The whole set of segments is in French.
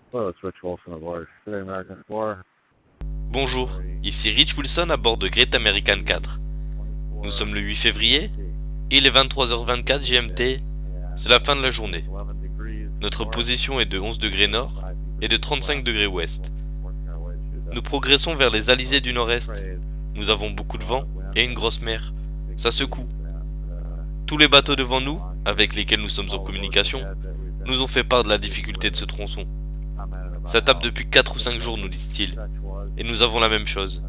Hello, it's Rich Wilson aboard Great American 4. Bonjour, ici Rich Wilson à bord de Great American 4. Nous sommes le 8 février, il est 23h24 GMT, c'est la fin de la journée. Notre position est de 11 degrés nord et de 35 degrés ouest. Nous progressons vers les alizés du nord-est. Nous avons beaucoup de vent et une grosse mer. Ça secoue. Tous les bateaux devant nous, avec lesquels nous sommes en communication, nous ont fait part de la difficulté de ce tronçon. Ça tape depuis 4 ou 5 jours, nous disent-ils, et nous avons la même chose.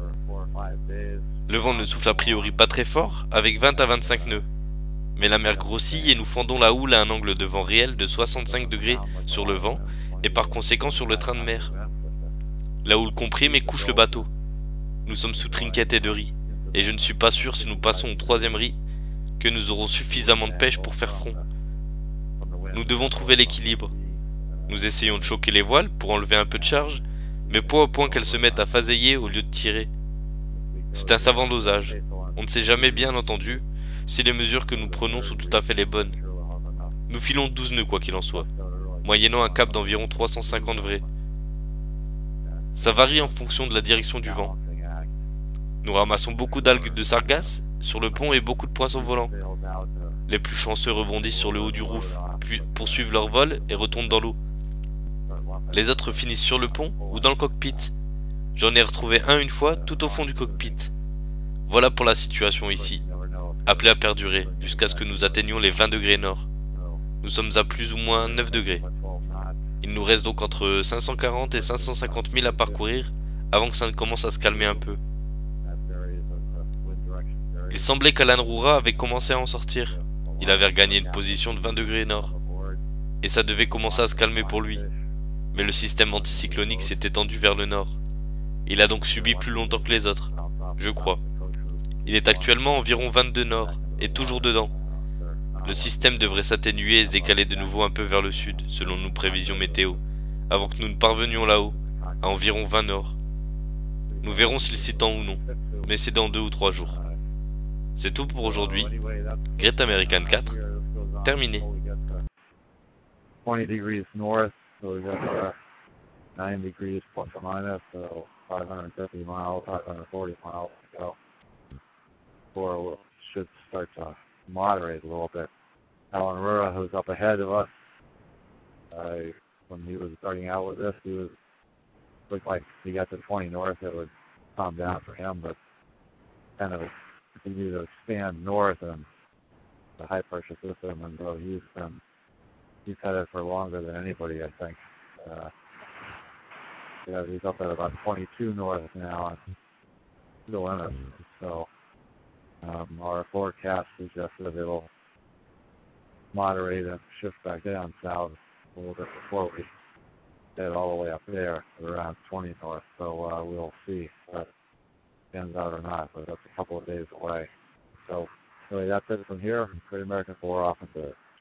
Le vent ne souffle a priori pas très fort, avec 20 à 25 nœuds. Mais la mer grossit et nous fendons la houle à un angle de vent réel de 65 degrés sur le vent et par conséquent sur le train de mer. La houle comprime et couche le bateau. Nous sommes sous trinquettes et de riz, et je ne suis pas sûr si nous passons au troisième riz que nous aurons suffisamment de pêche pour faire front. Nous devons trouver l'équilibre. Nous essayons de choquer les voiles pour enlever un peu de charge, mais point au point qu'elles se mettent à faseiller au lieu de tirer. C'est un savant dosage. On ne sait jamais bien entendu si les mesures que nous prenons sont tout à fait les bonnes. Nous filons 12 nœuds quoi qu'il en soit, moyennant un cap d'environ 350 vrais. Ça varie en fonction de la direction du vent. Nous ramassons beaucoup d'algues de sargasses sur le pont et beaucoup de poissons volants. Les plus chanceux rebondissent sur le haut du roof, puis poursuivent leur vol et retournent dans l'eau. Les autres finissent sur le pont ou dans le cockpit. J'en ai retrouvé un une fois tout au fond du cockpit. Voilà pour la situation ici, appelée à perdurer jusqu'à ce que nous atteignions les 20 degrés nord. Nous sommes à plus ou moins 9 degrés. Il nous reste donc entre 540 et 550 milles à parcourir avant que ça ne commence à se calmer un peu. Il semblait qu'Alan Roura avait commencé à en sortir. Il avait regagné une position de 20 degrés nord. Et ça devait commencer à se calmer pour lui. Mais le système anticyclonique s'est étendu vers le nord. Il a donc subi plus longtemps que les autres, je crois. Il est actuellement environ 22 nord, et toujours dedans. Le système devrait s'atténuer et se décaler de nouveau un peu vers le sud, selon nos prévisions météo, avant que nous ne parvenions là-haut, à environ 20 nord. Nous verrons s'il s'étend ou non, mais c'est dans 2 ou 3 jours. C'est tout pour aujourd'hui. Great American 4, terminé. 20 degrees north, so we've got 9 degrees plus or minus, so 550 miles, 540 miles to go before we should start to moderate a little bit. Alan Rura, who's up ahead of us, when he was starting out with this, he was looked like he got to 20 north, it would calm down for him, but kind of continue to expand north and the high pressure system, and so he's had it for longer than anybody, I think. Uh, yeah, he's up at about 22 north now, and still in it. So our forecast suggests that it'll moderate and shift back down south a little bit before we get all the way up there at around 20 north. So we'll see if that pans out or not, but that's a couple of days away. So anyway, that's it from here. Great American 4 off into